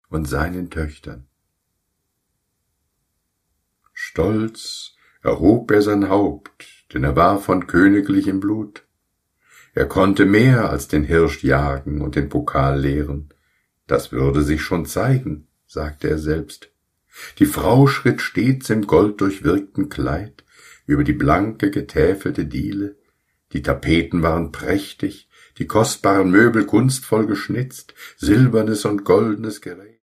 und seinen Töchtern. Stolz erhob er sein Haupt, denn er war von königlichem Blut. Er konnte mehr als den Hirsch jagen und den Pokal leeren. Das würde sich schon zeigen, sagte er selbst. Die Frau schritt stets im golddurchwirkten Kleid über die blanke, getäfelte Diele. Die Tapeten waren prächtig, die kostbaren Möbel kunstvoll geschnitzt, silbernes und goldenes Gerät.